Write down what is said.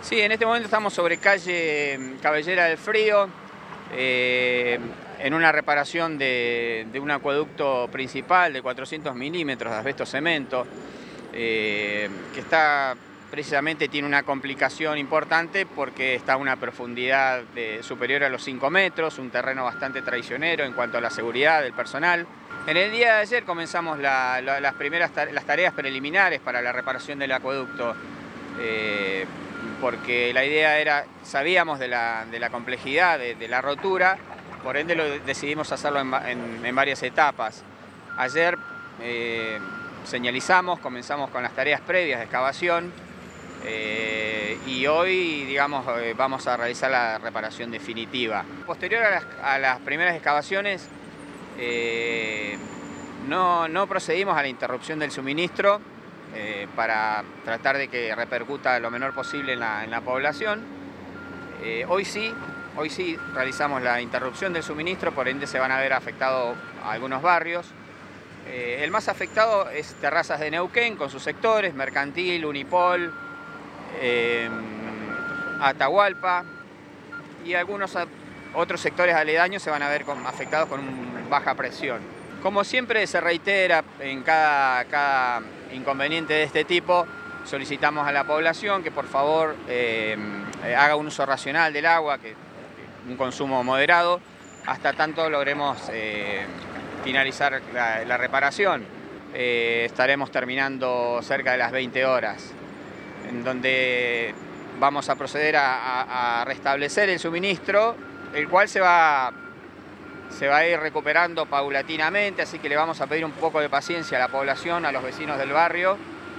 Sí, en este momento estamos sobre calle Cabellera del Frío, en una reparación de un acueducto principal de 400 milímetros de asbesto cemento, que precisamente tiene una complicación importante porque está a una profundidad superior a los 5 metros, un terreno bastante traicionero en cuanto a la seguridad del personal. En el día de ayer comenzamos las tareas preliminares para la reparación del acueducto, porque la idea era, sabíamos de la complejidad de la rotura, por ende decidimos hacerlo en varias etapas. Ayer señalizamos, comenzamos con las tareas previas de excavación y hoy, digamos, vamos a realizar la reparación definitiva. Posterior a las primeras excavaciones, no procedimos a la interrupción del suministro para tratar de que repercuta lo menor posible en la población. Hoy sí realizamos la interrupción del suministro, por ende se van a ver afectados algunos barrios. El más afectado es Terrazas de Neuquén con sus sectores, Mercantil, Unipol, Atahualpa, y algunos otros sectores aledaños se van a ver afectados con baja presión. Como siempre se reitera en cada inconveniente de este tipo, solicitamos a la población que por favor haga un uso racional del agua, un consumo moderado, hasta tanto logremos finalizar la reparación. Estaremos terminando cerca de las 20 horas, en donde vamos a proceder a restablecer el suministro, el cual se va a ir recuperando paulatinamente, así que le vamos a pedir un poco de paciencia a la población, a los vecinos del barrio,